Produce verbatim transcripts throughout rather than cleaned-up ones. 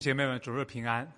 姐妹们，主日平安！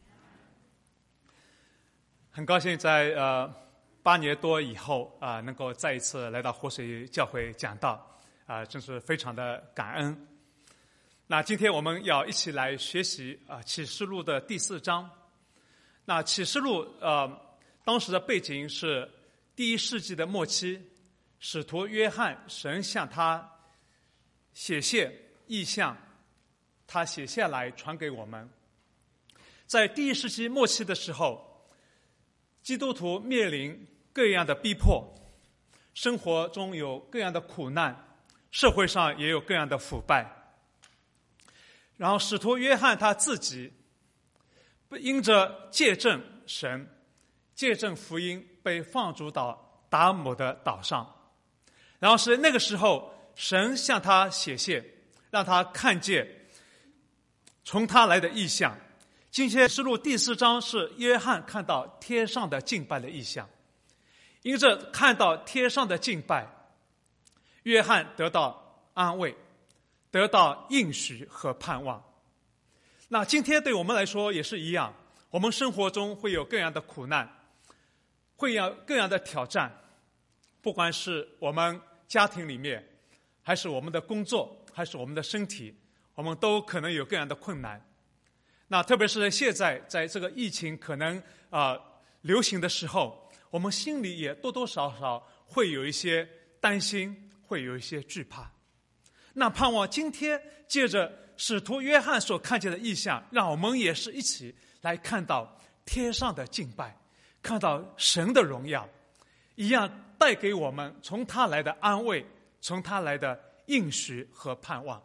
很高兴在呃八年多以后啊、呃，能够再一次来到活水教会讲道，啊、呃，真是非常的感恩。那今天我们要一起来学习啊、呃《启示录》的第四章。那《启示录》呃，当时的背景是第一世纪的末期，使徒约翰神向他写信异象。他写下来传给我们。在第一世纪末期的时候，基督徒面临各样的逼迫，生活中有各样的苦难，社会上也有各样的腐败。然后使徒约翰他自己因着见证神、见证福音，被放逐到达姆的岛上。然后是那个时候，神向他写信，让他看见从他来的异象。今天启示录第四章是约翰看到天上的敬拜的异象，因着看到天上的敬拜，约翰得到安慰，得到应许和盼望。那今天对我们来说也是一样，我们生活中会有各样的苦难，会有各样的挑战，不管是我们家庭里面，还是我们的工作，还是我们的身体，我们都可能有各样的困难。那特别是现在在这个疫情可能啊、呃、流行的时候，我们心里也多多少少会有一些担心，会有一些惧怕。那盼望今天借着使徒约翰所看见的异象，让我们也是一起来看到天上的敬拜，看到神的荣耀，一样带给我们从他来的安慰，从他来的应许和盼望。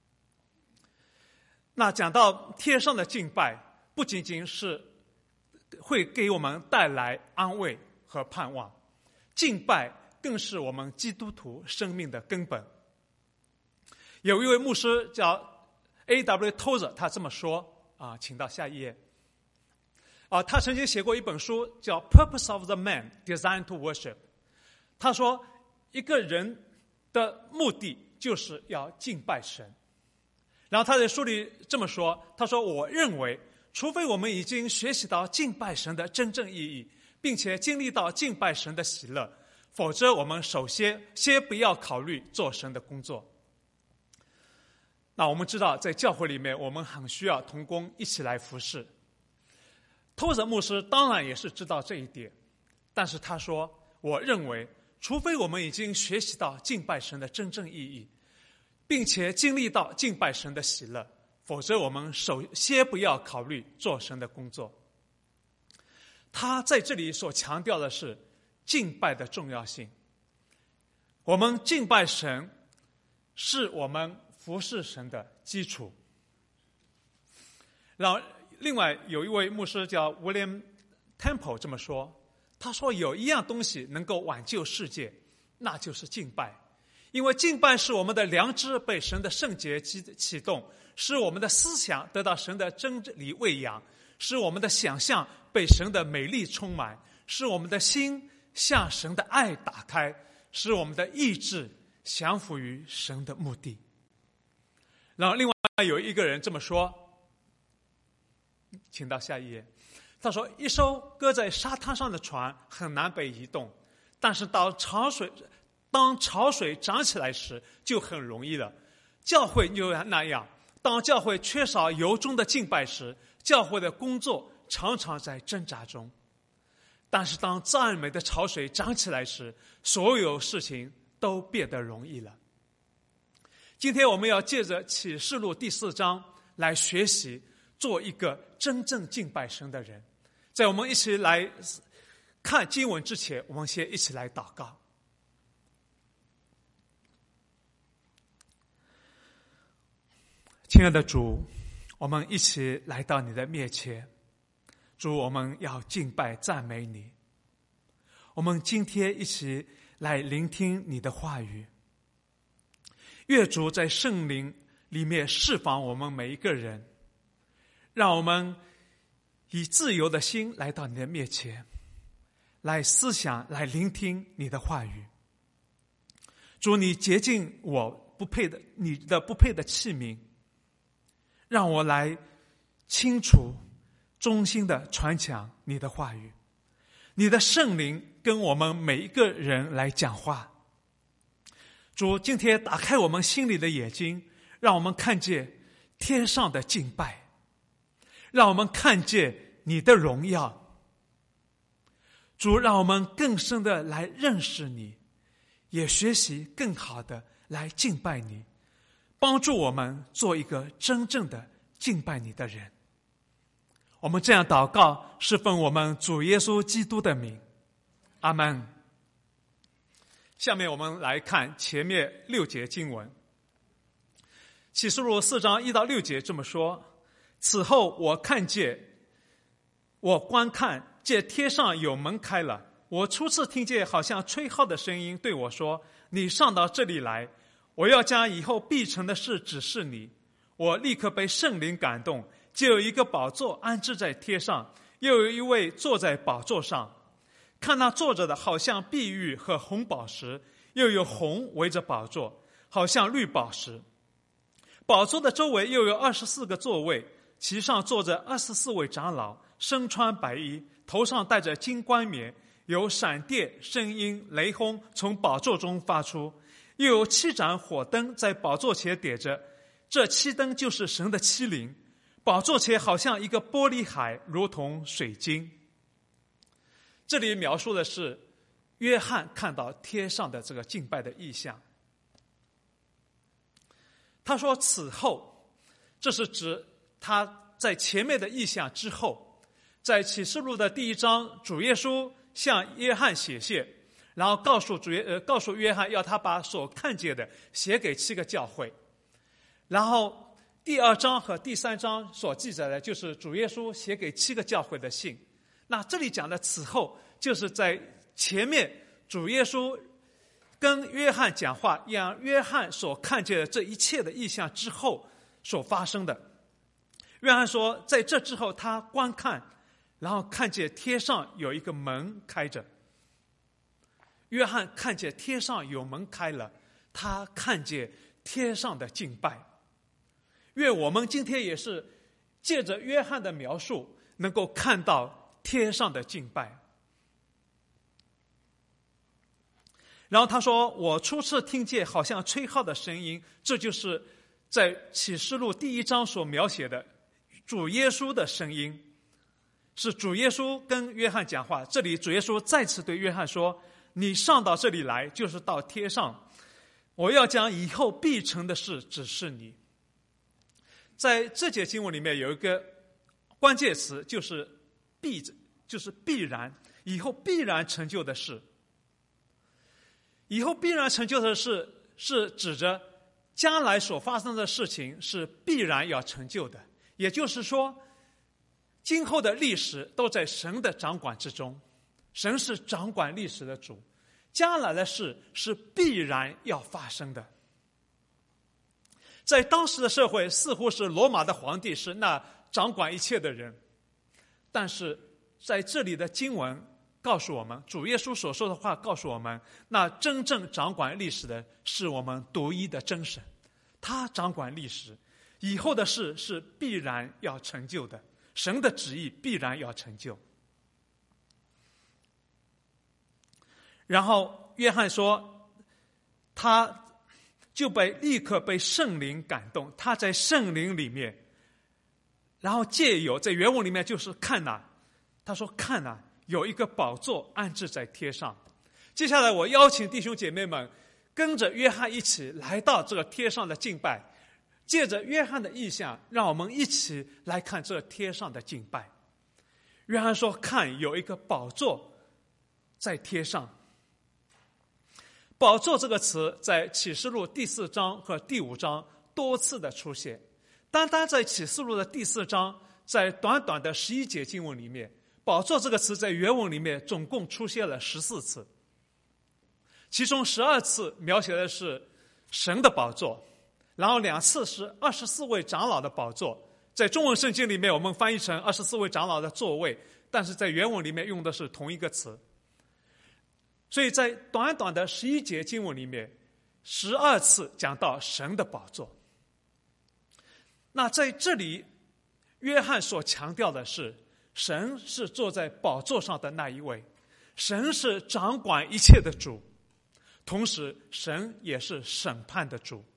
那讲到天上的敬拜，不仅仅是会给我们带来安慰和盼望，敬拜更是我们基督徒生命的根本。有一位牧师叫 A W Tozer， 他这么说啊，请到下一页啊，他曾经写过一本书叫 Purpose of the Man Designed to Worship。 他说一个人的目的就是要敬拜神。然后他在书里这么说，他说我认为除非我们已经学习到敬拜神的真正意义，并且经历到敬拜神的喜乐，否则我们首先先不要考虑做神的工作。那我们知道在教会里面我们很需要同工一起来服侍，托泽牧师当然也是知道这一点，但是他说我认为除非我们已经学习到敬拜神的真正意义，并且经历到敬拜神的喜乐，否则我们首先不要考虑做神的工作。他在这里所强调的是敬拜的重要性。我们敬拜神是我们服侍神的基础。然后另外有一位牧师叫 William Temple 这么说，他说有一样东西能够挽救世界，那就是敬拜。因为敬拜使我们的良知被神的圣洁启动，使我们的思想得到神的真理喂养，使我们的想象被神的美丽充满，使我们的心向神的爱打开，使我们的意志降服于神的目的。然后另外有一个人这么说，请到下一页。他说一艘搁在沙滩上的船很难被移动，但是到潮水当潮水涨起来时就很容易了。教会就那样，当教会缺少由衷的敬拜时，教会的工作常常在挣扎中。但是当赞美的潮水涨起来时，所有事情都变得容易了。今天我们要借着启示录第四章来学习做一个真正敬拜神的人。在我们一起来看经文之前，我们先一起来祷告。亲爱的主，我们一起来到你的面前。主，我们要敬拜赞美你。我们今天一起来聆听你的话语。愿主在圣灵里面释放我们每一个人，让我们以自由的心来到你的面前，来思想，来聆听你的话语。主，你洁净我不配的，你的不配的器皿，让我来清楚、忠心的传讲你的话语。你的圣灵跟我们每一个人来讲话。主，今天打开我们心里的眼睛，让我们看见天上的敬拜，让我们看见你的荣耀。主，让我们更深的来认识你，也学习更好的来敬拜你，帮助我们做一个真正的敬拜你的人。我们这样祷告，是奉我们主耶稣基督的名，阿们。下面我们来看前面六节经文。启示录四章一到六节这么说：此后我看见，我观看，见天上有门开了，我初次听见好像吹号的声音对我说：你上到这里来，我要将以后必成的事指示你。我立刻被圣灵感动，就有一个宝座安置在天上，又有一位坐在宝座上。看那坐着的好像碧玉和红宝石，又有红围着宝座，好像绿宝石。宝座的周围又有二十四个座位，其上坐着二十四位长老，身穿白衣，头上戴着金冠冕，有闪电、声音、雷轰从宝座中发出，又有七盏火灯在宝座前点着，这七灯就是神的七灵。宝座前好像一个玻璃海，如同水晶。这里描述的是约翰看到天上的这个敬拜的意象。他说此后，这是指他在前面的意象之后。在启示录的第一章，主耶稣向约翰写信，然后告诉主耶呃告诉约翰，要他把所看见的写给七个教会。然后第二章和第三章所记载的就是主耶稣写给七个教会的信。那这里讲的此后，就是在前面主耶稣跟约翰讲话，让约翰所看见的这一切的意象之后所发生的。约翰说，在这之后他观看，然后看见天上有一个门开着。约翰看见天上有门开了，他看见天上的敬拜。愿我们今天也是借着约翰的描述，能够看到天上的敬拜。然后他说，我初次听见好像吹号的声音，这就是在启示录第一章所描写的主耶稣的声音，是主耶稣跟约翰讲话。这里主耶稣再次对约翰说，你上到这里来，就是到天上，我要将以后必成的事指示你。在这节经文里面有一个关键词，就是必，就是必然，以后必然成就的事。以后必然成就的事，是指着将来所发生的事情是必然要成就的。也就是说，今后的历史都在神的掌管之中，神是掌管历史的主，将来的事是必然要发生的。在当时的社会，似乎是罗马的皇帝是那掌管一切的人，但是在这里的经文告诉我们，主耶稣所说的话告诉我们，那真正掌管历史的是我们独一的真神，他掌管历史，以后的事是必然要成就的，神的旨意必然要成就。然后约翰说，他就被立刻被圣灵感动，他在圣灵里面，然后借有在原文里面就是看哪，他说看哪，有一个宝座安置在天上。接下来我邀请弟兄姐妹们跟着约翰一起来到这个天上的敬拜，借着约翰的意象，让我们一起来看这天上的敬拜。约翰说，看有一个宝座在天上。宝座这个词在启示录第四章和第五章多次的出现，单单在启示录的第四章，在短短的十一节经文里面，宝座这个词在原文里面总共出现了十四次，其中十二次描写的是神的宝座，然后两次是二十四位长老的宝座。在中文圣经里面我们翻译成二十四位长老的座位，但是在原文里面用的是同一个词。所以在短短的十一节经文里面，十二次讲到神的宝座。那在这里约翰所强调的是，神是坐在宝座上的那一位，神是掌管一切的主，同时神也是审判的主。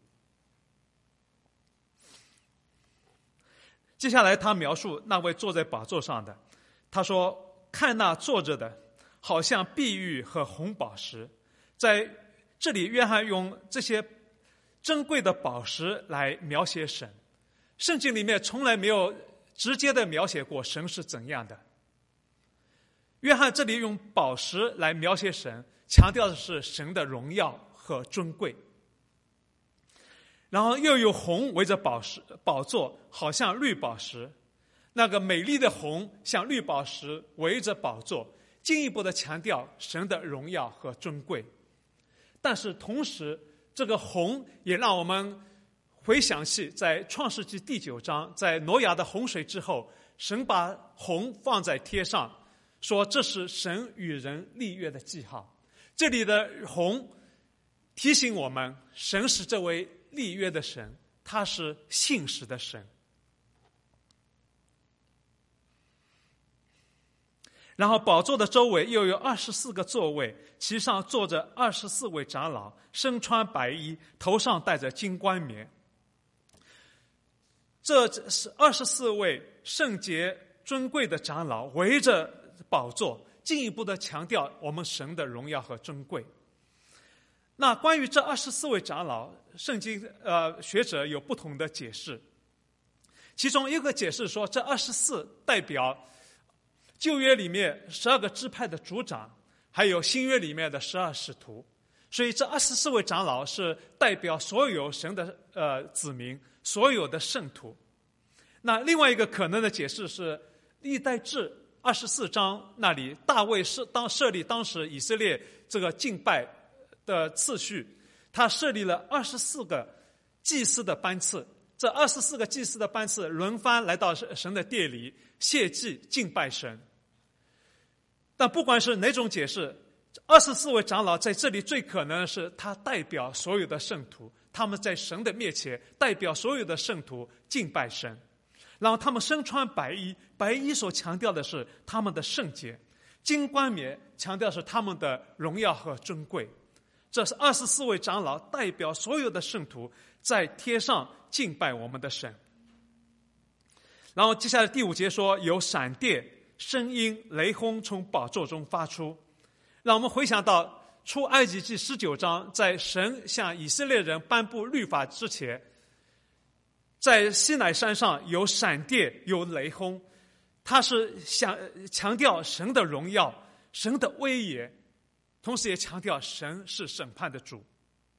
接下来他描述那位坐在宝座上的，他说，看那坐着的好像碧玉和红宝石。在这里约翰用这些珍贵的宝石来描写神，圣经里面从来没有直接的描写过神是怎样的。约翰这里用宝石来描写神，强调的是神的荣耀和尊贵。然后又有红围着宝石宝座，好像绿宝石，那个美丽的红像绿宝石围着宝座，进一步的强调神的荣耀和尊贵。但是同时，这个红也让我们回想起在创世纪第九章，在挪亚的洪水之后，神把红放在天上，说这是神与人立约的记号。这里的红提醒我们，神是这位立约的神，他是信实的神。然后宝座的周围又有二十四个座位，其上坐着二十四位长老，身穿白衣，头上戴着金冠冕。这是二十四位圣洁尊贵的长老围着宝座，进一步的强调我们神的荣耀和尊贵。那关于这二十四位长老，圣经呃学者有不同的解释。其中一个解释说，这二十四代表旧约里面十二个支派的族长，还有新约里面的十二使徒，所以这二十四位长老是代表所有神的呃子民，所有的圣徒。那另外一个可能的解释是，历代志二十四章那里，大卫是当设立当时以色列这个敬拜的次序，他设立了二十四个祭司的班次，这二十四个祭司的班次轮番来到神的殿里献祭敬拜神。但不管是哪种解释，二十四位长老在这里最可能是他代表所有的圣徒，他们在神的面前代表所有的圣徒敬拜神。然后他们身穿白衣，白衣所强调的是他们的圣洁，金冠冕强调是他们的荣耀和尊贵。这是二十四位长老代表所有的圣徒在天上敬拜我们的神。然后接下来第五节说，有闪电、声音、雷轰从宝座中发出。让我们回想到出埃及记十九章，在神向以色列人颁布律法之前，在西乃山上有闪电有雷轰，他是想强调神的荣耀，神的威严，同时也强调神是审判的主。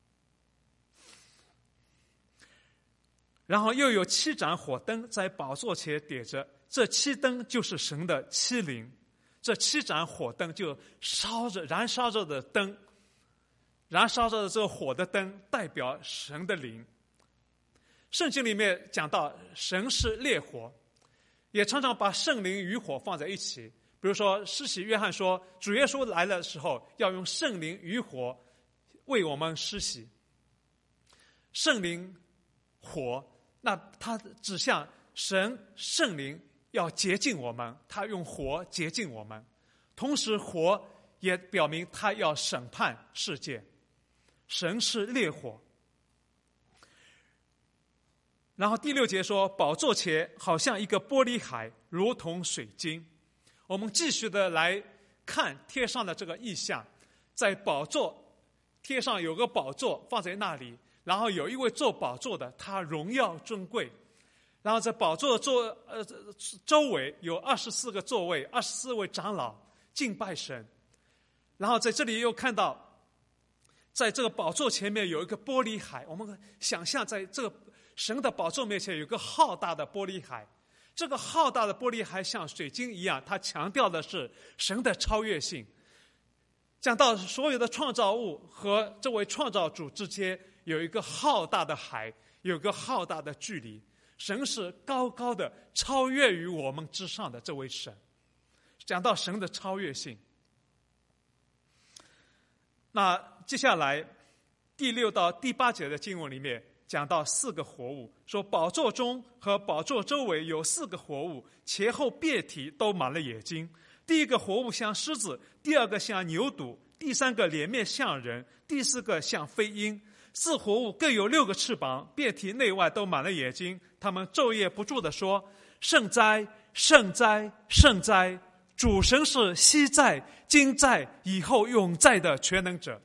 然后又有七盏火灯在宝座前点着，这七灯就是神的七灵。这七盏火灯就烧着燃烧着的灯，燃烧着的这个火的灯代表神的灵。圣经里面讲到神是烈火，也常常把圣灵与火放在一起。比如说施洗约翰说，主耶稣来的时候要用圣灵与火为我们施洗。圣灵火，那它指向神圣灵要洁净我们，他用火洁净我们，同时火也表明他要审判世界。神是烈火。然后第六节说，宝座前好像一个玻璃海，如同水晶。我们继续的来看天上的这个意象，在宝座天上有个宝座放在那里，然后有一位坐宝座的，他荣耀尊贵。然后在宝座的座呃周围有二十四个座位，二十四位长老敬拜神。然后在这里又看到，在这个宝座前面有一个玻璃海，我们想象在这个神的宝座面前有一个浩大的玻璃海，这个浩大的玻璃海像水晶一样，它强调的是神的超越性。讲到所有的创造物和这位创造主之间有一个浩大的海，有一个浩大的距离。神是高高的超越于我们之上的这位神。讲到神的超越性，那接下来第六到第八节的经文里面讲到四个活物，说宝座中和宝座周围有四个活物，前后遍体都满了眼睛。第一个活物像狮子，第二个像牛犊，第三个脸面像人，第四个像飞鹰。四活物各有六个翅膀，遍体内外都满了眼睛。他们昼夜不住地说：圣哉，圣哉，圣哉！主神是昔在、今在、以后永在的全能者。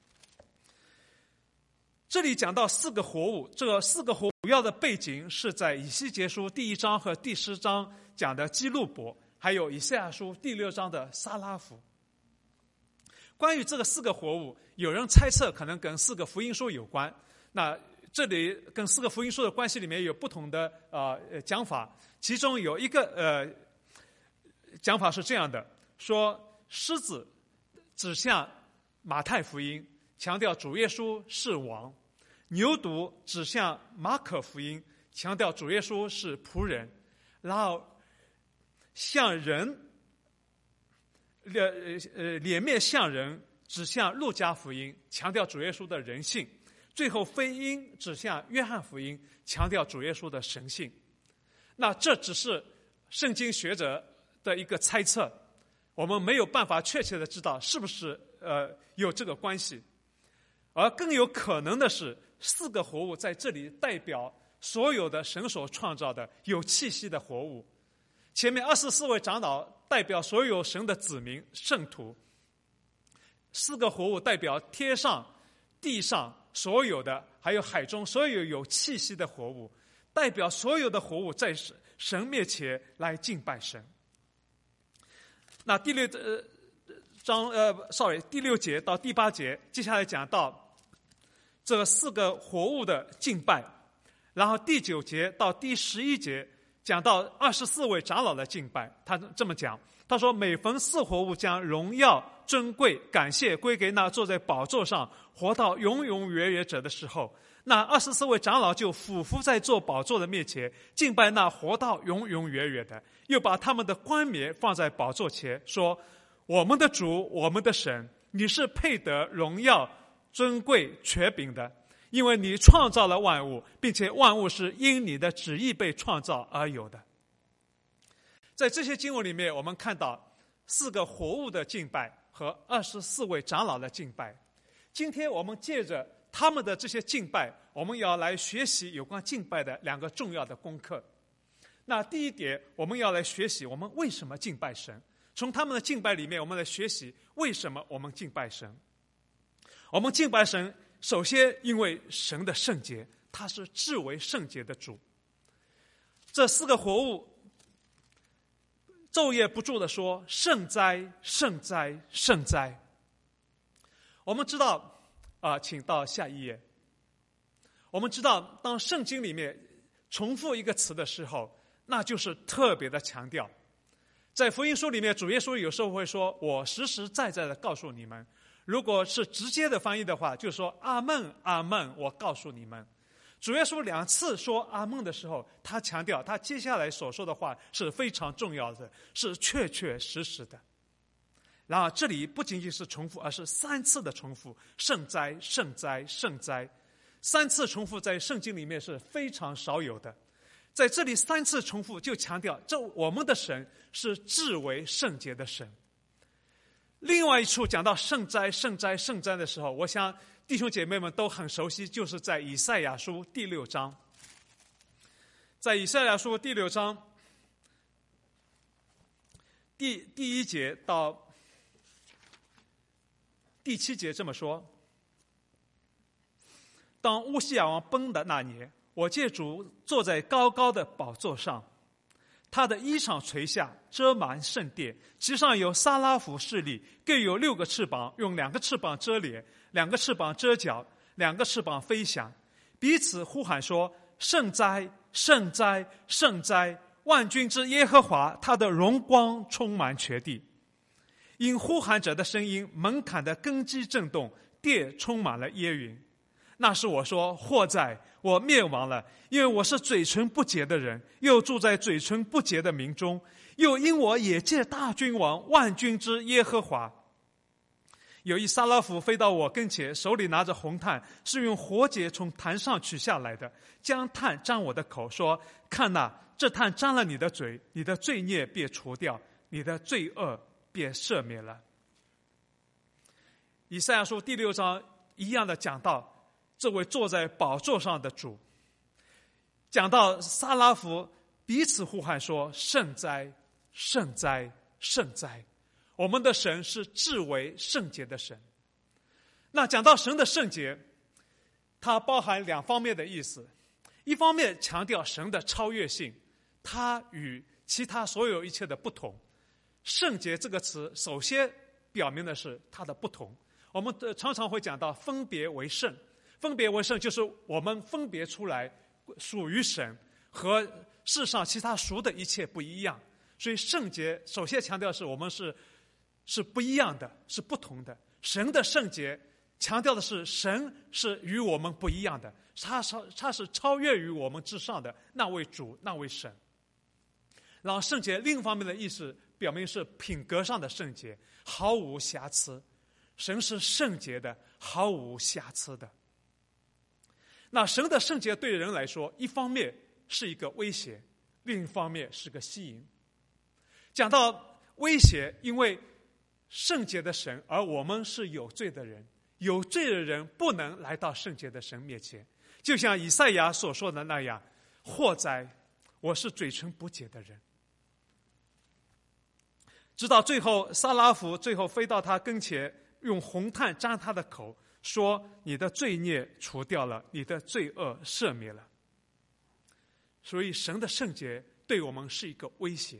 这里讲到四个活物，这个四个活物主要的背景是在以西结书第一章和第十章讲的基路伯，还有以赛亚书第六章的撒拉弗。关于这个四个活物，有人猜测可能跟四个福音书有关。那这里跟四个福音书的关系里面有不同的呃讲法，其中有一个呃讲法是这样的，说狮子指向马太福音，强调主耶稣是王；牛犊指向马可福音，强调主耶稣是仆人；然后像人，呃呃脸面像人指向路加福音，强调主耶稣的人性；最后飞鹰指向约翰福音，强调主耶稣的神性。那这只是圣经学者的一个猜测，我们没有办法确切的知道是不是呃有这个关系。而更有可能的是，四个活物在这里代表所有的神所创造的有气息的活物。前面二十四位长老代表所有神的子民圣徒，四个活物代表天上地上所有的，还有海中所有有气息的活物，代表所有的活物在神面前来敬拜神。那第六呃章呃 sorry 第六节到第八节，接下来讲到这四个活物的敬拜，然后第九节到第十一节讲到二十四位长老的敬拜。他这么讲，他说每逢四活物将荣耀、尊贵、感谢归给那坐在宝座上活到永永远远者的时候，那二十四位长老就俯伏在坐宝座的面前敬拜那活到永永远远的，又把他们的冠冕放在宝座前，说：我们的主，我们的神，你是配得荣耀、尊贵、权柄的，因为你创造了万物，并且万物是因你的旨意被创造而有的。在这些经文里面，我们看到四个活物的敬拜和二十四位长老的敬拜。今天我们借着他们的这些敬拜，我们要来学习有关敬拜的两个重要的功课。那第一点，我们要来学习我们为什么敬拜神。从他们的敬拜里面，我们来学习为什么我们敬拜神。我们敬拜神，首先因为神的圣洁，他是至为圣洁的主。这四个活物昼夜不住地说：圣哉，圣哉，圣哉！我们知道啊、呃，请到下一页。我们知道，当圣经里面重复一个词的时候，那就是特别的强调。在福音书里面，主耶稣有时候会说：我实实在在的告诉你们。如果是直接的翻译的话，就说：阿们，阿们，我告诉你们。主耶稣两次说阿们的时候，他强调他接下来所说的话是非常重要的，是确确实实的。然后这里不仅仅是重复，而是三次的重复：圣哉，圣哉，圣哉。三次重复在圣经里面是非常少有的。在这里三次重复，就强调这我们的神是至为圣洁的神。另外一处讲到圣哉，圣哉，圣哉的时候，我想弟兄姐妹们都很熟悉，就是在以赛亚书第六章。在以赛亚书第六章第第一节到第七节这么说：当乌西雅王崩的那年，我见主坐在高高的宝座上，他的衣裳垂下，遮满圣殿，其上有撒拉弗侍立，各有六个翅膀，用两个翅膀遮脸，两个翅膀遮脚，两个翅膀飞翔，彼此呼喊说：圣哉，圣哉，圣哉！万军之耶和华，他的荣光充满全地。因呼喊者的声音，门槛的根基震动，殿充满了烟云。那时我说：祸哉，我灭亡了，因为我是嘴唇不洁的人，又住在嘴唇不洁的民中，又因我也见大君王万军之耶和华。 有一撒拉弗飞到我跟前，手里拿着红炭，是用火节从坛上取下来的，将炭沾我的口，说：看哪，这炭沾了你的嘴，你的罪孽便除掉，你的罪恶便赦免了。以赛亚书第六章一样的讲到这位坐在宝座上的主，讲到撒拉弗彼此呼喊说：圣哉，圣哉，圣哉！我们的神是至为圣洁的神。那讲到神的圣洁，它包含两方面的意思，一方面强调神的超越性，它与其他所有一切的不同。圣洁这个词首先表明的是它的不同。我们常常会讲到分别为圣，分别为圣就是我们分别出来属于神和世上其他属的一切不一样。所以圣洁首先强调的是我们是是不一样的，是不同的。神的圣洁强调的是神是与我们不一样的，他他是超越于我们之上的那位主，那位神。然后圣洁另一方面的意思表明是品格上的圣洁，毫无瑕疵。神是圣洁的，毫无瑕疵的。那神的圣洁对人来说，一方面是一个威胁，另一方面是个吸引。讲到威胁，因为圣洁的神，而我们是有罪的人，有罪的人不能来到圣洁的神面前。就像以赛亚所说的那样：祸哉，我是嘴唇不洁的人。直到最后，撒拉弗最后飞到他跟前，用红炭沾他的口，说：你的罪孽除掉了，你的罪恶赦免了。所以神的圣洁对我们是一个威胁。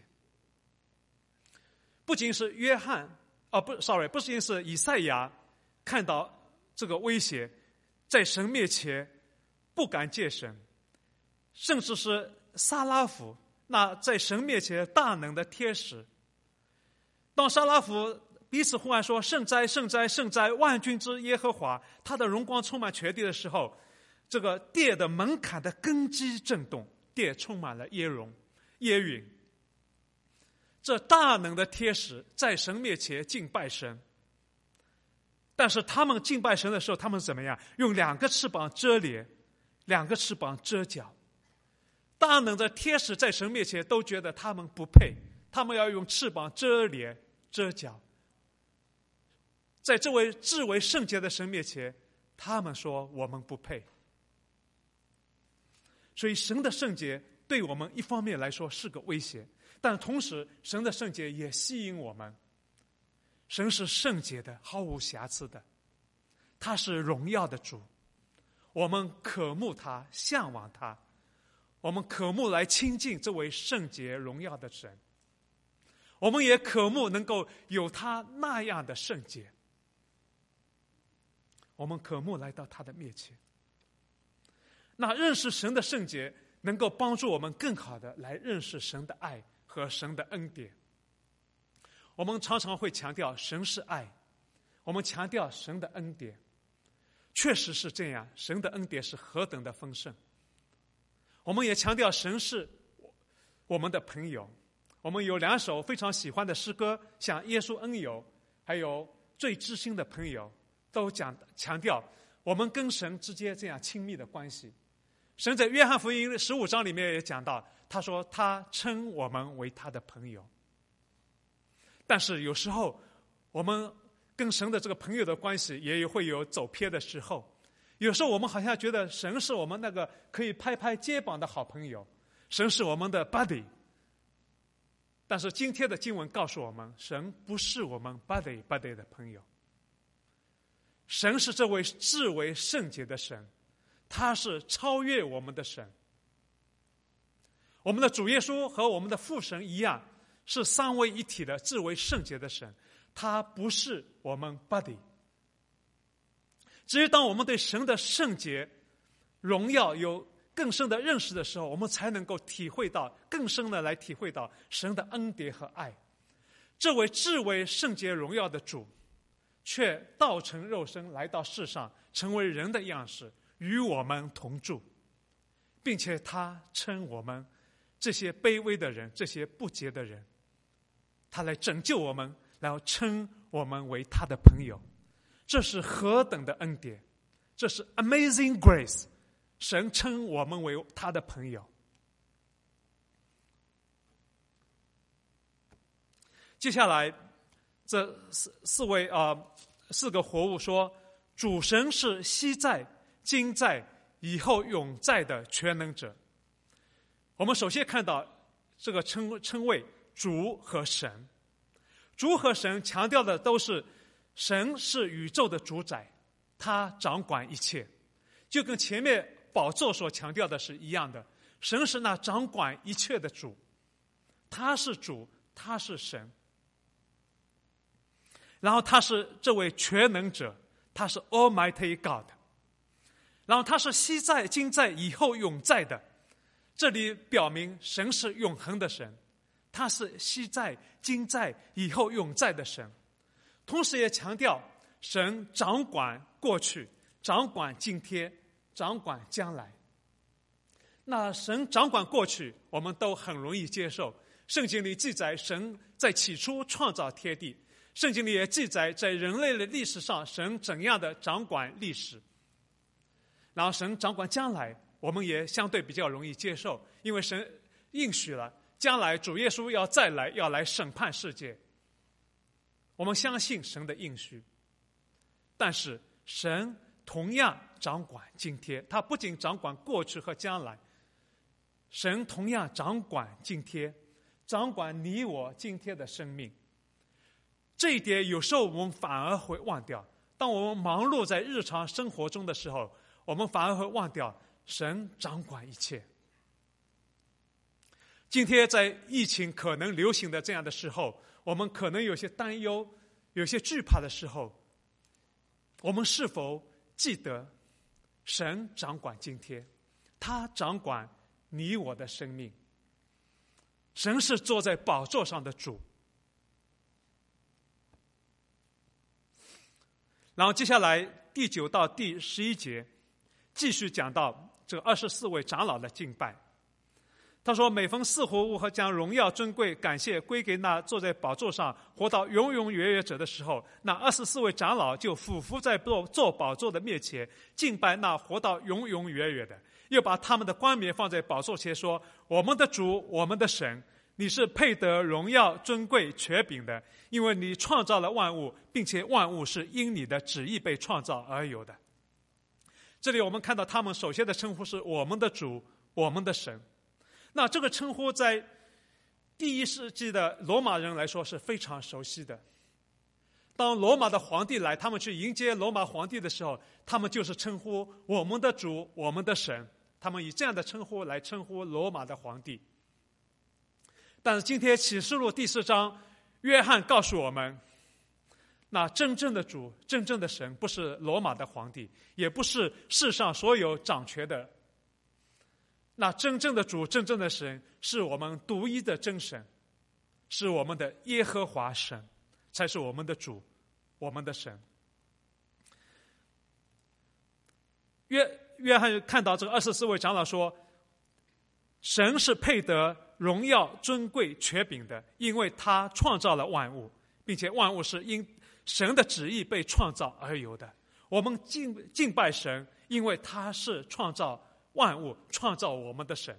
不仅是约翰啊，不 ，sorry， 不仅是以赛亚看到这个威胁，在神面前不敢见神，甚至是撒拉弗那在神面前大能的天使。当撒拉弗彼此呼喊说：圣哉，圣哉，圣哉，万军之耶和华，他的荣光充满全地的时候，这个殿的门槛的根基震动，殿充满了耶荣耶云。这大能的天使在神面前敬拜神，但是他们敬拜神的时候，他们怎么样？用两个翅膀遮脸，两个翅膀遮脚。大能的天使在神面前都觉得他们不配，他们要用翅膀遮脸遮脚。在这位至为圣洁的神面前，他们说我们不配。所以神的圣洁对我们一方面来说是个威胁，但同时神的圣洁也吸引我们。神是圣洁的，毫无瑕疵的，他是荣耀的主，我们渴慕他，向往他，我们渴慕来亲近这位圣洁荣耀的神，我们也渴慕能够有他那样的圣洁，我们渴慕来到他的面前。那认识神的圣洁能够帮助我们更好的来认识神的爱和神的恩典。我们常常会强调神是爱，我们强调神的恩典，确实是这样，神的恩典是何等的丰盛。我们也强调神是我们的朋友，我们有两首非常喜欢的诗歌，像耶稣恩友还有最知心的朋友，都讲强调我们跟神之间这样亲密的关系。神在约翰福音十五章里面也讲到，他说他称我们为他的朋友。但是有时候我们跟神的这个朋友的关系也会有走偏的时候，有时候我们好像觉得神是我们那个可以拍拍肩膀的好朋友，神是我们的 buddy。 但是今天的经文告诉我们，神不是我们 buddy buddy 的朋友，神是这位至为圣洁的神，他是超越我们的神。我们的主耶稣和我们的父神一样，是三位一体的至为圣洁的神，他不是我们 buddy。 只有当我们对神的圣洁荣耀有更深的认识的时候，我们才能够体会到更深的来体会到神的恩典和爱。这位至为圣洁荣耀的主却道成肉身来到世上，成为人的样式，与我们同住，并且他称我们这些卑微的人，这些不洁的人，他来拯救我们，然后称我们为他的朋友。 这是何等的恩典，这是 amazing grace， 神称我们为他的朋友。接下来这四四位啊、呃、四个活物说，主神是昔在、今在、以后永在的全能者。我们首先看到这个称称谓主和神，主和神强调的都是神是宇宙的主宰，他掌管一切，就跟前面宝座所强调的是一样的，神是那掌管一切的主，他是主，他是神，然后他是这位全能者，他是 Almighty God， 然后他是昔在、今在、以后永在的。这里表明神是永恒的神，他是昔在、今在、以后永在的神，同时也强调神掌管过去、掌管今天、掌管将来。那神掌管过去，我们都很容易接受。圣经里记载神在起初创造天地，圣经里也记载在人类的历史上神怎样的掌管历史。然后神掌管将来，我们也相对比较容易接受，因为神应许了将来主耶稣要再来，要来审判世界，我们相信神的应许。但是神同样掌管今天，他不仅掌管过去和将来，神同样掌管今天，掌管你我今天的生命。这一点有时候我们反而会忘掉，当我们忙碌在日常生活中的时候，我们反而会忘掉神掌管一切。今天在疫情可能流行的这样的时候，我们可能有些担忧，有些惧怕的时候，我们是否记得神掌管今天，他掌管你我的生命，神是坐在宝座上的主。然后接下来第九到第十一节继续讲到这二十四位长老的敬拜。他说，每逢四活物和将荣耀、尊贵、感谢归给那坐在宝座上活到永永远远者的时候，那二十四位长老就俯伏在坐宝座的面前敬拜那活到永永远远的，又把他们的冠冕放在宝座前说，我们的主，我们的神，你是配得荣耀、尊贵、权柄的，因为你创造了万物，并且万物是因你的旨意被创造而有的。这里我们看到他们首先的称呼是我们的主，我们的神。那这个称呼在第一世纪的罗马人来说是非常熟悉的。当罗马的皇帝来，他们去迎接罗马皇帝的时候，他们就是称呼我们的主，我们的神，他们以这样的称呼来称呼罗马的皇帝。但是今天启示录第四章，约翰告诉我们，那真正的主，真正的神，不是罗马的皇帝，也不是世上所有掌权的。那真正的主，真正的神，是我们独一的真神，是我们的耶和华神，才是我们的主，我们的神。约约翰看到这个二十四位长老说，神是配得荣耀、尊贵、权柄的，因为他创造了万物，并且万物是因神的旨意被创造而有的。我们敬敬拜神，因为他是创造万物、创造我们的神，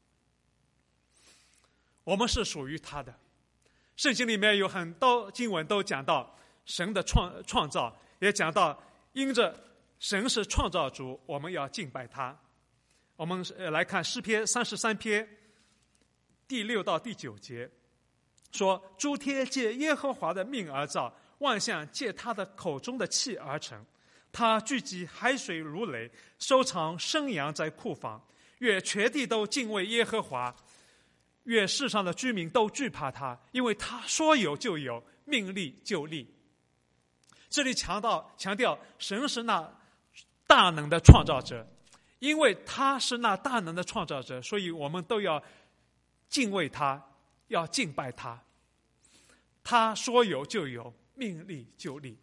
我们是属于他的。圣经里面有很多经文都讲到神的创创造，也讲到因着神是创造主，我们要敬拜他。我们来看诗篇三十三篇第六到第九节，说：诸天借耶和华的命而造，万象借他的口中的气而成。他聚集海水如雷，收藏生羊在库房。愿全地都敬畏耶和华，愿世上的居民都惧怕他，因为他说有就有，命立就立。这里强调强调神是那大能的创造者，因为他是那大能的创造者，所以我们都要敬畏他，要敬拜他。他说有就有，命立就立。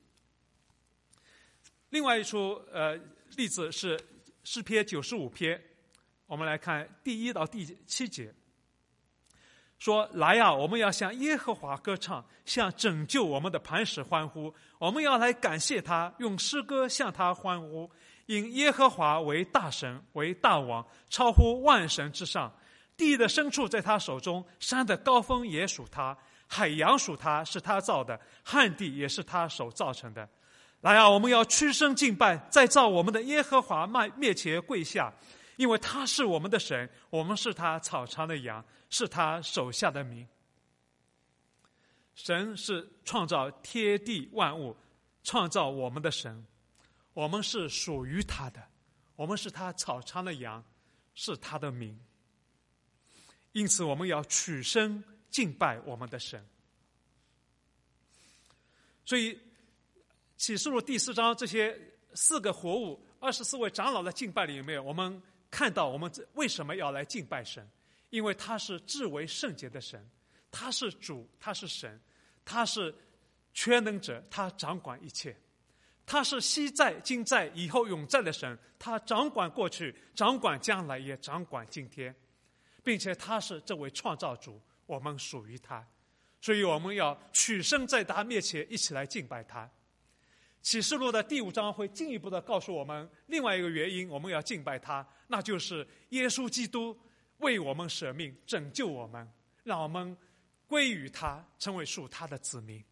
另外一处呃例子是诗篇九十五篇，我们来看第一到第七节， 说：“来啊，我们要向耶和华歌唱，向拯救我们的磐石欢呼。我们要来感谢他，用诗歌向他欢呼。因耶和华为大神，为大王，超乎万神之上。地的牲畜在他手中，山的高峰也属他，海洋属他，是他造的，旱地也是他手造成的。来啊，我们要屈身敬拜，在造我们的耶和华面前跪下，因为他是我们的神，我们是他草场的羊，是他手下的民。”神是创造天地万物，创造我们的神，我们是属于他的，我们是他草场的羊，是他的民。因此我们要屈身敬拜我们的神。所以启示录第四章这些四个活物，二十四位长老的敬拜里面，我们看到我们为什么要来敬拜神，因为他是至为圣洁的神，他是主，他是神，他是全能者，他掌管一切，他是昔在今在以后永在的神，他掌管过去，掌管将来，也掌管今天，并且他是这位创造主，我们属于他，所以我们要屈身在他面前一起来敬拜他。启示录的第五章会进一步的告诉我们另外一个原因，我们要敬拜他，那就是耶稣基督为我们舍命，拯救我们，让我们归于他，成为属他的子民。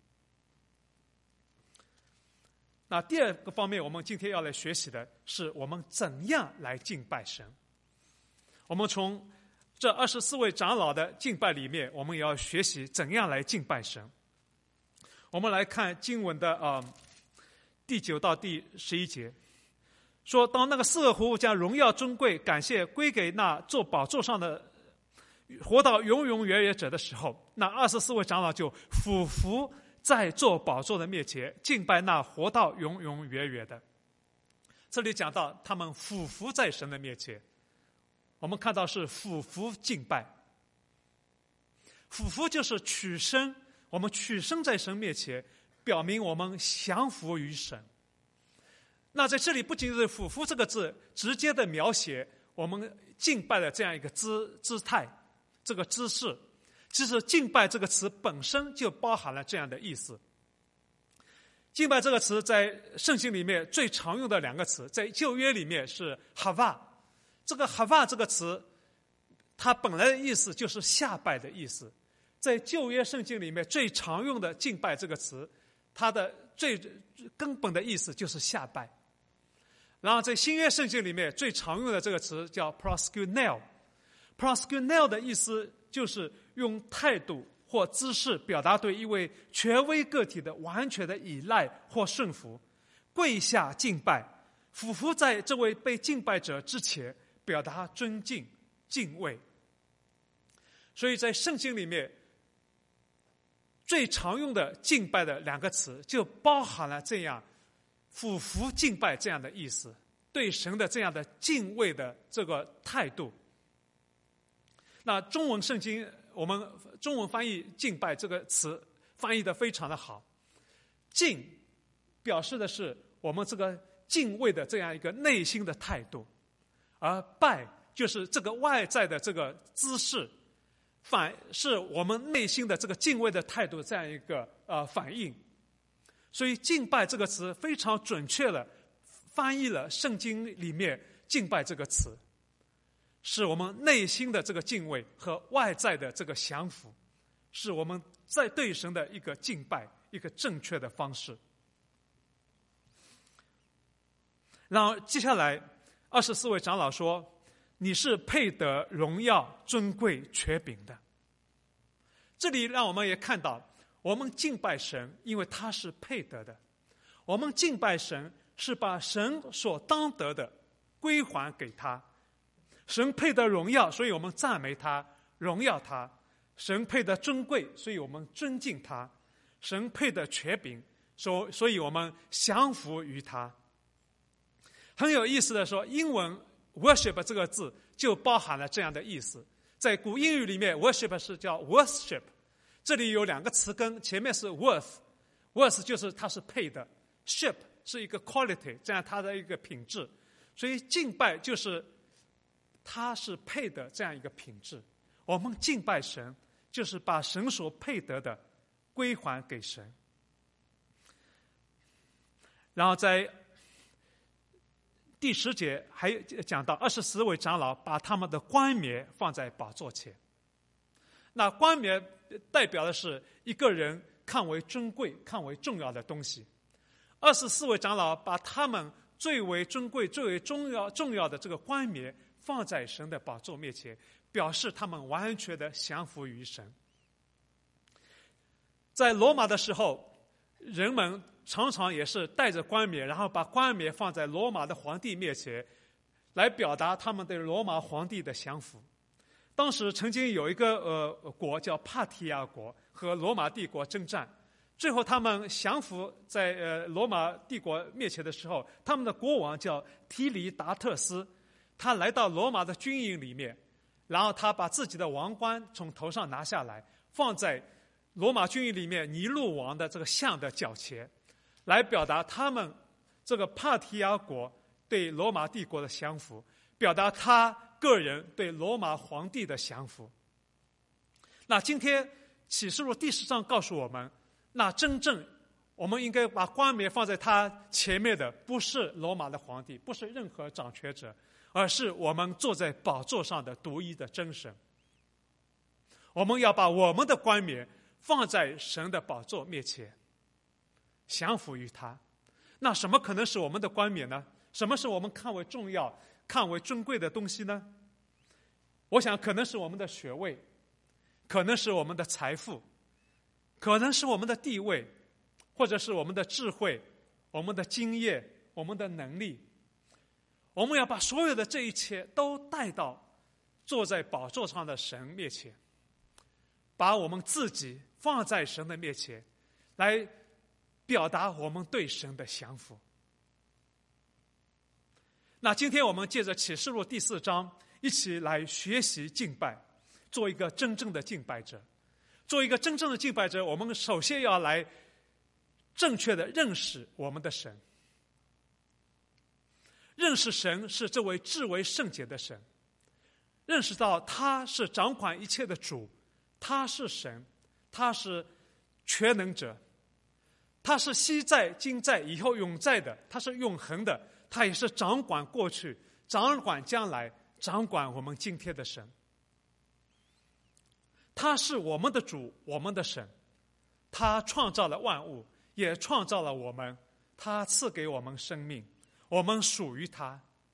那第二个方面，我们今天要来学习的是我们怎样来敬拜神。我们从这二十四位长老的敬拜里面，我们也要学习怎样来敬拜神。我们来看经文的呃第九到第十一节，说：当那个四个活物将荣耀尊贵感谢归给那坐宝座上的活到永永远远者的时候，那二十四位长老就俯伏在坐宝座的面前，敬拜那活到永永远远的。这里讲到他们俯伏在神的面前，我们看到是俯伏敬拜。俯伏就是屈身，我们屈身在神面前，表明我们降服于神。那在这里不仅是俯伏这个字直接的描写我们敬拜的这样一个姿姿态，这个姿势，其实敬拜这个词本身就包含了这样的意思。敬拜这个词在圣经里面最常用的两个词，在旧约里面是哈瓦，这个哈瓦这个词它本来的意思就是下拜的意思，在旧约圣经里面最常用的敬拜这个词，它的最根本的意思就是下拜。然后在新约圣经里面最常用的这个词叫 proskuneo， proskuneo 的意思就是用态度或姿势表达对一位权威个体的完全的依赖或顺服，跪下敬拜，俯伏在这位被敬拜者之前，表达尊敬敬畏。所以在圣经里面最常用的敬拜的两个词就包含了这样俯伏敬拜这样的意思，对神的这样的敬畏的这个态度。那中文圣经我们中文翻译敬拜这个词翻译的非常的好，敬表示的是我们这个敬畏的这样一个内心的态度，而拜就是这个外在的这个姿势，反是我们内心的这个敬畏的态度这样一个呃反应。所以敬拜这个词非常准确地翻译了圣经里面敬拜这个词，是我们内心的这个敬畏和外在的这个降服，是我们在对神的一个敬拜一个正确的方式。然后接下来二十四位长老说，你是配得荣耀尊贵权柄的。这里让我们也看到我们敬拜神，因为他是配得的。我们敬拜神是把神所当得的归还给他。神配得荣耀，所以我们赞美他荣耀他。神配得尊贵，所以我们尊敬他。神配得权柄，所所以我们降服于他。很有意思的说，英文 worship 这个字就包含了这样的意思。在古英语里面 worship 是叫 worship， 这里有两个词根，前面是 worth， worth 就是它是配的， ship 是一个 quality， 这样它的一个品质，所以敬拜就是它是配的这样一个品质。我们敬拜神就是把神所配得的归还给神。然后在第十节还讲到二十四位长老把他们的冠冕放在宝座前。那冠冕代表的是一个人看为尊贵、看为重要的东西。二十四位长老把他们最为尊贵、最为重要、重要的这个冠冕放在神的宝座面前，表示他们完全的降服于神。在罗马的时候，人们常常也是带着冠冕，然后把冠冕放在罗马的皇帝面前，来表达他们对罗马皇帝的降服。当时曾经有一个呃国叫帕提亚国和罗马帝国征战，最后他们降服在呃罗马帝国面前的时候，他们的国王叫提里达特斯，他来到罗马的军营里面，然后他把自己的王冠从头上拿下来，放在罗马军营里面尼禄王的这个像的脚前，来表达他们这个帕提亚国对罗马帝国的降服，表达他个人对罗马皇帝的降服。那今天启示录第十章告诉我们，那真正我们应该把冠冕放在他前面的，不是罗马的皇帝，不是任何掌权者，而是我们坐在宝座上的独一的真神。我们要把我们的冠冕放在神的宝座面前，降服于他。那什么可能是我们的冠冕呢？什么是我们看为重要、看为尊贵的东西呢？我想可能是我们的学位，可能是我们的财富，可能是我们的地位，或者是我们的智慧、我们的经验、我们的能力。我们要把所有的这一切都带到坐在宝座上的神面前，把我们自己放在神的面前，来表达我们对神的降服。那今天我们借着启示录第四章一起来学习敬拜，做一个真正的敬拜者。做一个真正的敬拜者，我们首先要来正确的认识我们的神。认识神是这位至为圣洁的神，认识到他是掌管一切的主，他是神，他是全能者，他是昔在今在以后永在的，他是永恒的，他也是掌管过去、掌管将来、掌管我们今天的神。他是我们的主，我们的神，他创造了万物，也创造了我们，他赐给我们生命，我们属于他。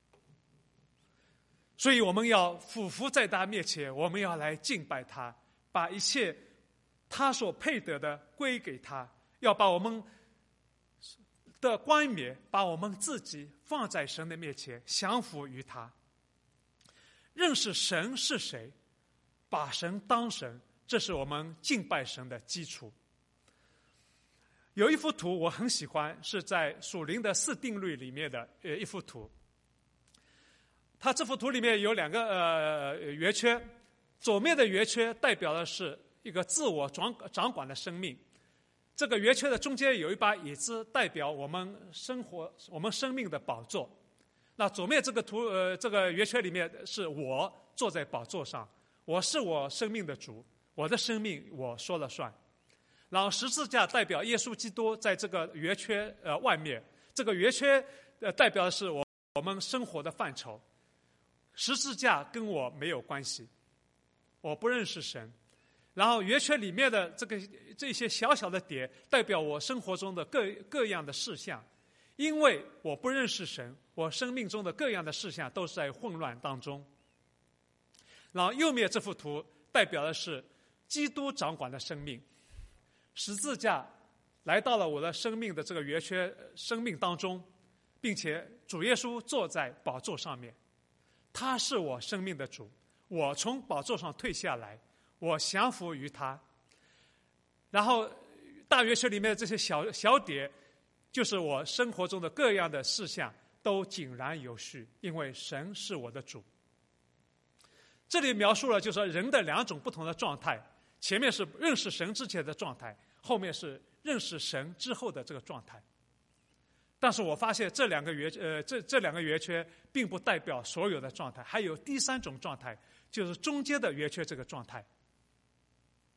所以我们要俯伏在他面前，我们要来敬拜他，把一切他所配得的归给他，要把我们的冠冕，把我们自己放在神的面前，降服于他。认识神是谁，把神当神，这是我们敬拜神的基础。有一幅图我很喜欢，是在属灵的四定律里面的呃一幅图。它这幅图里面有两个呃圆圈，左面的圆圈代表的是一个自我掌掌管的生命，这个圆圈的中间有一把椅子，代表我们生活我们生命的宝座。那左面这个图呃这个圆圈里面是我坐在宝座上，我是我生命的主，我的生命我说了算。然后十字架代表耶稣基督在这个圆圈呃外面，这个圆圈呃代表的是我我们生活的范畴。十字架跟我没有关系，我不认识神。然后圆圈里面的这个这些小小的点，代表我生活中的各各样的事项。因为我不认识神，我生命中的各样的事项都是在混乱当中。然后右面这幅图代表的是基督掌管的生命，十字架来到了我的生命的这个圆圈生命当中，并且主耶稣坐在宝座上面，他是我生命的主，我从宝座上退下来，我降服于他。然后大圆圈里面的这些小小点，就是我生活中的各样的事项都井然有序，因为神是我的主。这里描述了就是人的两种不同的状态，前面是认识神之前的状态，后面是认识神之后的这个状态。但是我发现这两个圆呃这这两个圆圈并不代表所有的状态，还有第三种状态，就是中间的圆圈这个状态。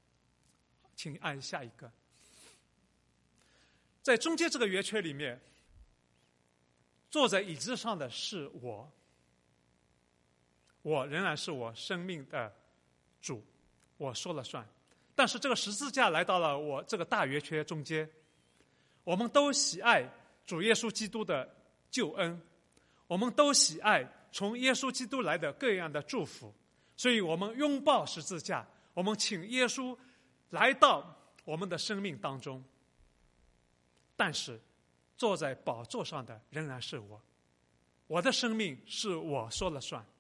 请按下一个。在中间这个圆圈里面，坐在椅子上的是我，我仍然是我生命的主，我说了算。但是这个十字架来到了我这个大圆圈中间，我们都喜爱主耶稣基督的救恩，我们都喜爱从耶稣基督来的各样的祝福，所以我们拥抱十字架，我们请耶稣来到我们的生命当中。但是坐在宝座上的仍然是我，我的生命是我说了算。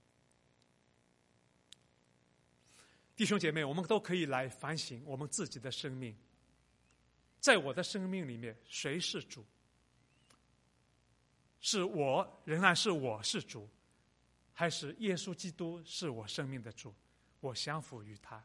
弟兄姐妹，我们都可以来反省我们自己的生命，在我的生命里面谁是主？是我仍然是我是主，还是耶稣基督是我生命的主？我降服于他。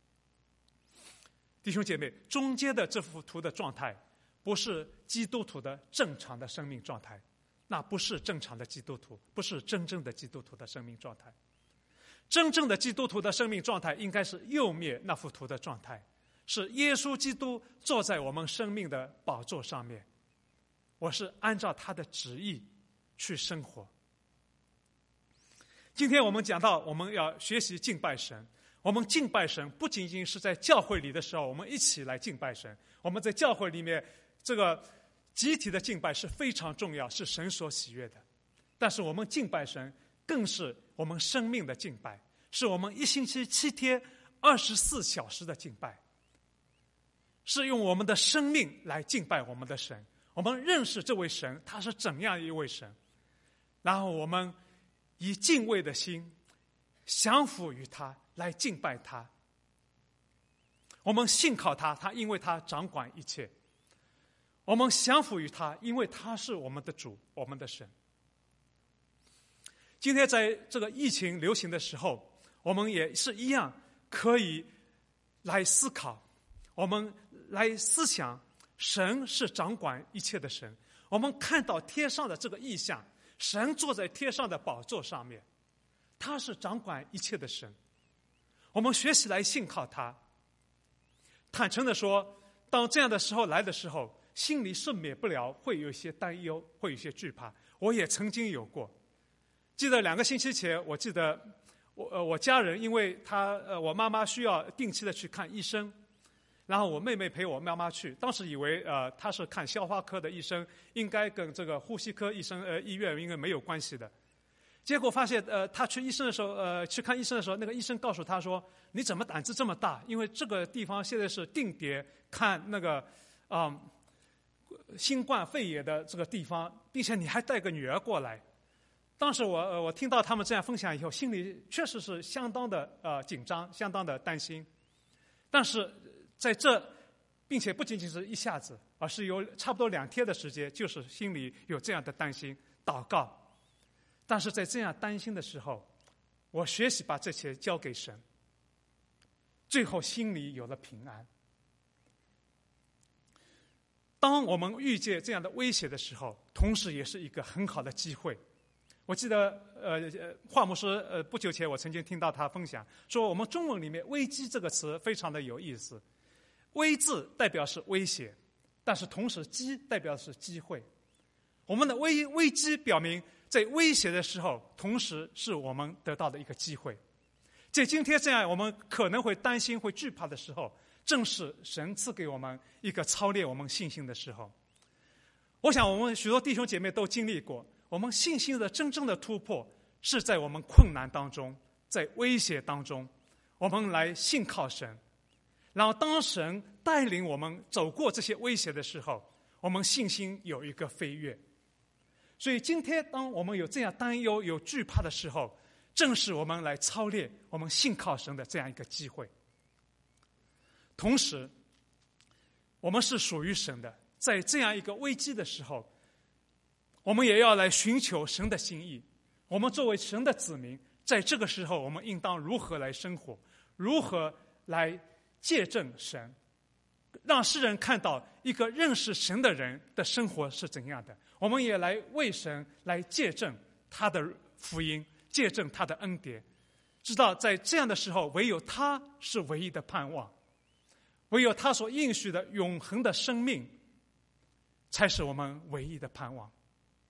弟兄姐妹，中间的这幅图的状态不是基督徒的正常的生命状态，那不是正常的基督徒，不是真正的基督徒的生命状态。真正的基督徒的生命状态应该是右面那幅图的状态，是耶稣基督坐在我们生命的宝座上面，我是按照他的旨意去生活。今天我们讲到我们要学习敬拜神，我们敬拜神不仅仅是在教会里的时候我们一起来敬拜神，我们在教会里面这个集体的敬拜是非常重要，是神所喜悦的。但是我们敬拜神更是我们生命的敬拜，是我们一星期七天二十四小时的敬拜，是用我们的生命来敬拜我们的神。我们认识这位神他是怎样一位神，然后我们以敬畏的心降服于他来敬拜他。我们信靠他，他因为他掌管一切。我们降服于他，因为他是我们的主，我们的神。今天在这个疫情流行的时候，我们也是一样可以来思考，我们来思想神是掌管一切的神。我们看到天上的这个意象，神坐在天上的宝座上面，他是掌管一切的神。我们学习来信靠他。坦诚的说，当这样的时候来的时候，心里是免不了会有一些担忧，会有一些惧怕。我也曾经有过。记得两个星期前，我记得我呃我家人，因为他呃我妈妈需要定期的去看医生，然后我妹妹陪我妈妈去，当时以为呃她是看消化科的医生，应该跟这个呼吸科医生呃医院应该没有关系的。结果发现呃她去医生的时候呃去看医生的时候，那个医生告诉她说：“你怎么胆子这么大？因为这个地方现在是定点看那个啊、呃、新冠肺炎的这个地方，并且你还带个女儿过来。”当时我呃我听到他们这样分享以后，心里确实是相当的呃紧张，相当的担心。但是在这，并且不仅仅是一下子，而是有差不多两天的时间，就是心里有这样的担心，祷告。但是在这样担心的时候，我学习把这些交给神，最后心里有了平安。当我们遇见这样的威胁的时候，同时也是一个很好的机会。我记得呃华牧师呃不久前我曾经听到他分享说，我们中文里面危机这个词非常的有意思。危字代表是威胁，但是同时机代表是机会。我们的危危机表明在威胁的时候，同时是我们得到的一个机会。在今天这样我们可能会担心会惧怕的时候，正是神赐给我们一个操练我们信心的时候。我想我们许多弟兄姐妹都经历过，我们信心的真正的突破是在我们困难当中，在威胁当中，我们来信靠神。然后当神带领我们走过这些威胁的时候，我们信心有一个飞跃。所以今天当我们有这样担忧有惧怕的时候，正是我们来操练我们信靠神的这样一个机会。同时我们是属于神的，在这样一个危机的时候，我们也要来寻求神的心意。我们作为神的子民，在这个时候我们应当如何来生活，如何来见证神，让世人看到一个认识神的人的生活是怎样的。我们也来为神来见证他的福音，见证他的恩典，知道在这样的时候唯有他是唯一的盼望， 唯有他所应许的永恒的生命，才是我们唯一的盼望。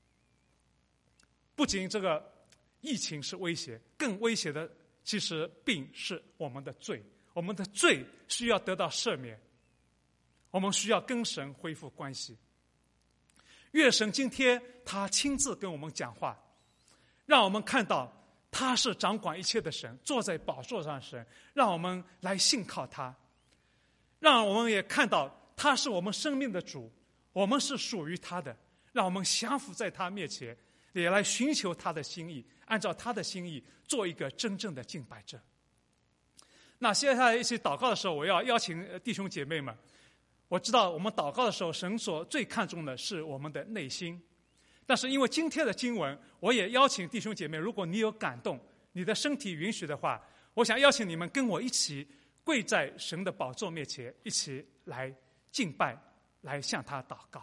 不仅这个疫情是威胁，更威胁的其实并是我们的罪。我们的罪需要得到赦免，我们需要跟神恢复关系。愿神今天他亲自跟我们讲话，让我们看到他是掌管一切的神，坐在宝座上的神，让我们来信靠他，让我们也看到他是我们生命的主，我们是属于他的，让我们降服在他面前，也来寻求他的心意，按照他的心意做一个真正的敬拜者。那接下来一起祷告的时候，我要邀请弟兄姐妹们，我知道我们祷告的时候，神所最看重的是我们的内心，但是因为今天的经文，我也邀请弟兄姐妹，如果你有感动，你的身体允许的话，我想邀请你们跟我一起跪在神的宝座面前，一起来敬拜，来向他祷告。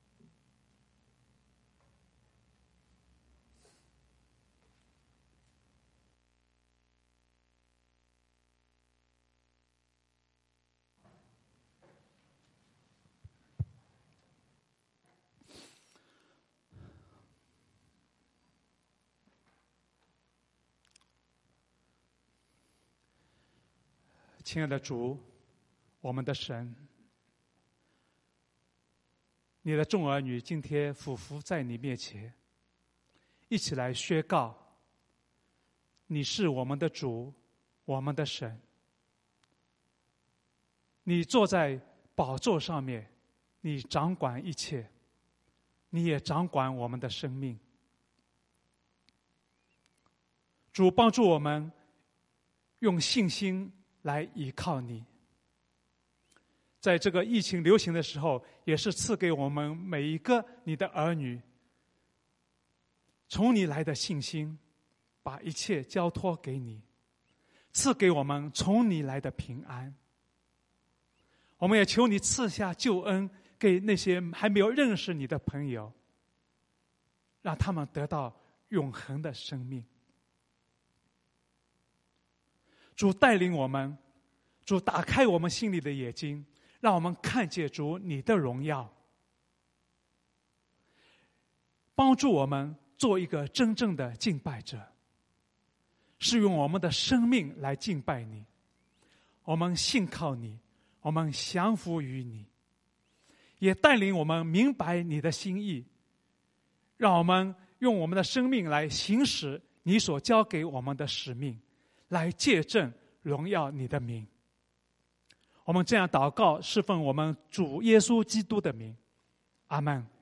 亲爱的主，我们的神，你的众儿女今天俯伏在你面前，一起来宣告，你是我们的主，我们的神。你坐在宝座上面，你掌管一切，你也掌管我们的生命。主帮助我们用信心来依靠你，在这个疫情流行的时候，也是赐给我们每一个你的儿女从你来的信心，把一切交托给你，赐给我们从你来的平安。我们也求你赐下救恩给那些还没有认识你的朋友，让他们得到永恒的生命。主带领我们，主打开我们心里的眼睛，让我们看见主你的荣耀，帮助我们做一个真正的敬拜者，是用我们的生命来敬拜你。我们信靠你，我们降服于你，也带领我们明白你的心意，让我们用我们的生命来行使你所交给我们的使命，来见证荣耀你的名。我们这样祷告，是奉我们主耶稣基督的名，阿们。